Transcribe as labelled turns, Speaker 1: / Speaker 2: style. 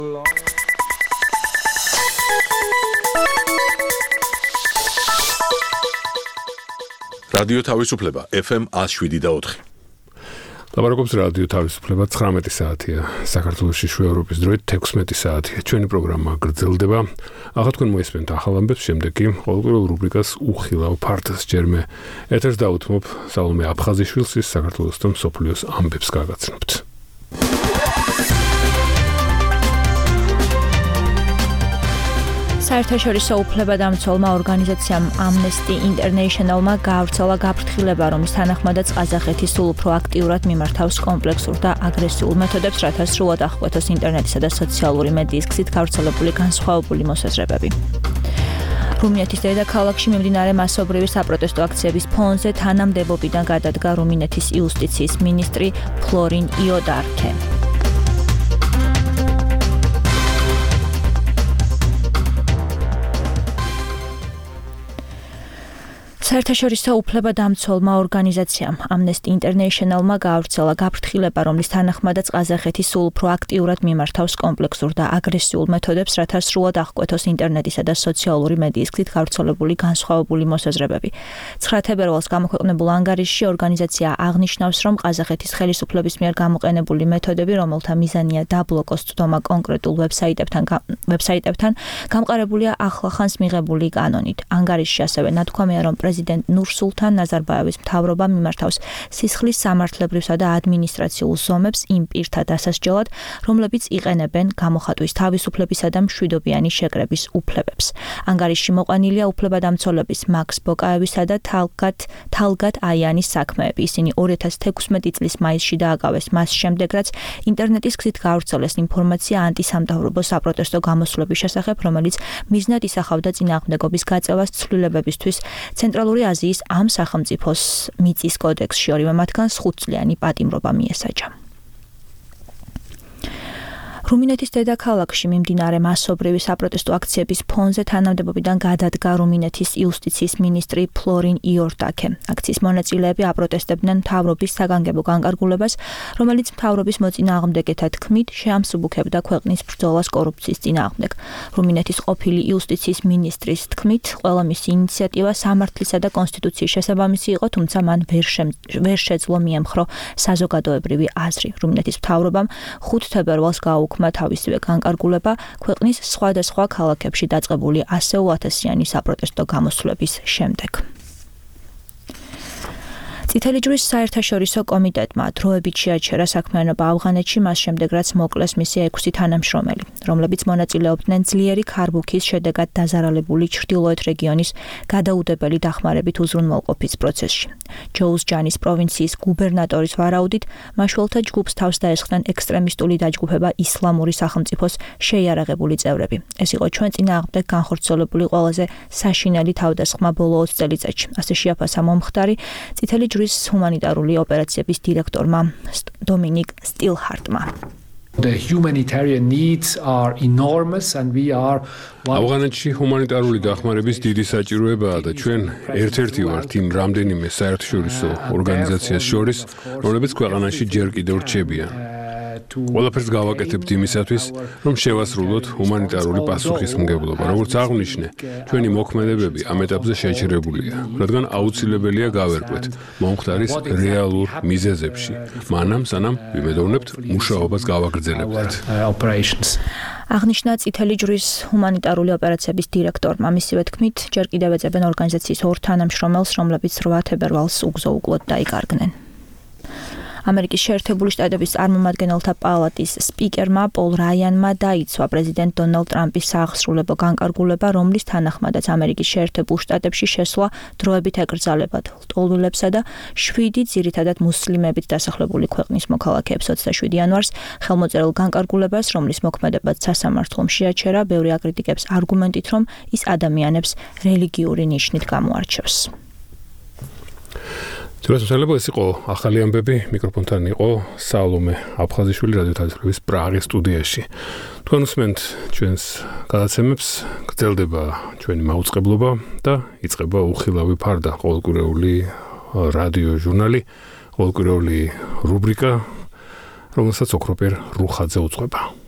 Speaker 1: რადიო თავისუფლება FM 107.4.
Speaker 2: ლაპარაკობს რადიო თავისუფლება 19 საათია. საქართველოში შვე ევროპის დროით 16 საათია. ჩვენი პროგრამა გრძელდება. ახლა თქვენ მოისმენთ ახალ ამბებს, შემდეგ კი ყოველკვირეულ რუბრიკას უხილავ ფართს ჯერმე ეთერს დაუთმობ სალომე აფხაზიშვილს ის საქართველოს და მსოფლიოს ამბებს გაგაცნობთ.
Speaker 3: საერთაშორისო უფლებადამცველმა ორგანიზაციამ Amnesty International-მა გაავრცელა გაფრთხილება, რომლის თანახმადაც ყაზახეთი სულ უფრო აქტიურად მიმართავს კომპლექსურ და აგრესიულ მეთოდებს, რათა სრულად აღკვეთოს ინტერნეტისა და სოციალური მედიის გზით გავრცელებული განსხვავებული მოსაზრებები. რუმინეთის დედაქალაქში მიმდინარე მასობრივი საპროტესტო აქციების ფონზე თანამდებობიდან გადადგა რუმინეთის იუსტიციის მინისტრი ფლორინ იოდარქე. საერთაშორისო უფლებადამცველმა ორგანიზაციამ Amnesty International-მა გაავრცელა გაფრთხილება, რომლის თანახმადაც ყაზახეთი სულ უფრო აქტიურად მიმართავს კომპლექსურ და აგრესიულ მეთოდებს, რათა სრულად აღკვეთოს ინტერნეტისა და სოციალური მედიის გზით გავრცელებული განსხვავებული მოსაზრებები. 9 თებერვალს გამოქვეყნებულ ანგარიშში ორგანიზაცია აღნიშნავს, რომ ყაზახეთის ხელისუფლების მიერ გამოყენებული მეთოდები, რომელთა მიზანია დაბლოკოს წვდომა კონკრეტულ ვებსაიტებთან, გამყარებულია ახლახანს მიღებული კანონით. ანგარიშში ასევე ნათქვამია, რომ პრეზიდენტ ნურსულთან ნაზარბაევის მთავრობა მიმართავს სისხლის სამართლებრივსა და ადმინისტრაციულ ზომებს იმ პირთა დასასჯელად, რომლებიც იყენებენ გამოხატვის თავისუფლებისა და მშვიდობიანი შეკრების უფლებებს. ანგარიშში მოყვანილია უფლებადამცველების მაქს ბოკაევისა და თალგათ აიანის საქმეები. ისინი 2016 წლის მაისში დააკავეს მას შემდეგ, რაც ინტერნეტის გზით გაავრცელეს ინფორმაცია ანტისამთავრობო საპროტესტო გამოსვლების შესახებ, რომელიც მიზნად ისახავდა წინააღმდეგობის გაწევას ცვლილებებისთვის ცენტრალური აზიის ამ სახელმწიფოს მიწის კოდექსში. ორივე მათგანს 5-წლიანი პატიმრობა მიესაჯა. რუმინეთის დედაქალაქში მიმდინარე მასობრივი საპროტესტო აქციების ფონზე თანამდებობიდან გადადგა რუმინეთის იუსტიციის მინისტრი ფლორინ იორდაკე. აქციის მონაწილეები აპროტესტებდნენ მთავრობის საგანგებო განკარგულებას, რომელიც მთავრობის მოწინააღმდეგეთა თქმით შეამსუბუქებდა ქვეყნის ბრძოლას კორუფციის წინააღმდეგ. რუმინეთის ყოფილი იუსტიციის მინისტრის თქმით, ყველა მისი ინიციატივა სამართლისა და კონსტიტუციის შესაბამისი იყო, თუმცა მან ვერ შეძლო მიემხრო საზოგადოებრივი აზრი. რუმინეთის მთავრობამ 5 თებერვალს გააუქმა თავისივე განკარგულება ქვეყნის სხვადასხვა ქალაქებში დაწყებული 100,000-იანი საპროტესტო გამოსვლების შემდეგ. წითელი ჯვრის საერთაშორისო კომიტეტმა დროებით შეაჩერა საქმიანობა ავღანეთში მას შემდეგ, რაც მოკლეს მისი 6 თანამშრომელი, რომლებიც მონაწილეობდნენ ძლიერი ქარბუქის შედეგად დაზარალებული ჩრდილოეთ რეგიონის გადაუდებელი დახმარებით უზრუნველყოფის პროცესში. ჯოუზჯანის პროვინციის გუბერნატორის ვარაუდით, მაშველთა ჯგუფს თავს დაესხნენ ექსტრემისტული დაჯგუფება ისლამური სახელმწიფოს შეიარაღებული წევრები. ეს იყო ჩვენ წინააღმდეგ განხორციელებული ყველაზე საშინელი თავდასხმა ბოლო 20 წელიწადში. ასე შეაფასა მომხდარი წითელი ჰუმანიტარული ოპერაციების დირექტორმა დომინიკ სტილჰარტმა.
Speaker 4: The humanitarian needs are enormous and we are
Speaker 2: ავღანეთში ჰუმანიტარული დახმარების დიდი საჭიროებაა და ჩვენ ერთ-ერთი ვართ იმ რამდენიმე საერთაშორისო ორგანიზაციას შორის, რომლებიც ქვეყანაში ჯერ კიდევ რჩებიან. ყველაფერს გავაკეთებთ იმისათვის, რომ შევასრულოთ ჰუმანიტარული პასუხისმგებლობა. როგორც აღვნიშნე, ჩვენი მოქმედებები ამ ეტაპზე შეჩერებულია, რადგან აუცილებელია გავერკვეთ მომხდარის რეალურ მიზეზებში, მანამ სანამ ვიმედოვნებთ მუშაობას გავაგრძელებთ.
Speaker 3: აღნიშნა წითელი ჯვრის ჰუმანიტარული ოპერაციების დირექტორმა. მისივე თქმით, ჯერ კიდევ ეძებენ ორგანიზაციის 2 თანამშრომელს, რომლებიც 8 თებერვალს უგზო-უკლოდ დაიკარგნენ. ამერიკის შეერთებული შტატების წარმომადგენელთა პალატის სპიკერმა პოლ რაიანმა დაიცვა პრეზიდენტ დონალდ ტრამპის სააღსრულებო განკარგულება, რომლის თანახმადაც ამერიკის შეერთებულ შტატებში შესვლა დროებით ეკრძალებათ ლტოლვილებსა და 7 ძირითადად მუსლიმებით დასახლებული ქვეყნის მოქალაქეებს. 27 იანვარს ხელმოწერილ განკარგულებას, რომლის მოქმედებაც სასამართლომ შეაჩერა, ბევრი აკრიტიკებს არგუმენტით, რომ ის ადამიანებს რელიგიური ნიშნით გამოარჩევს.
Speaker 2: Შეიძლება ეს იყო ახალი ამბები, მიკროფონთან იყო სალომე აფხაზიშვილი რადიო თავისუფლების პრაღის სტუდიაში. თქვენ უსმენთ ჩვენს გადაცემებს, გრძელდება ჩვენი მაუწყებლობა და იწყება უხილავი ფარდა, ყოველკვირეული რადიო ჟურნალი, ყოველკვირეული რუბრიკა, რომელსაც ოქროპერ რუხაძე უძღვება.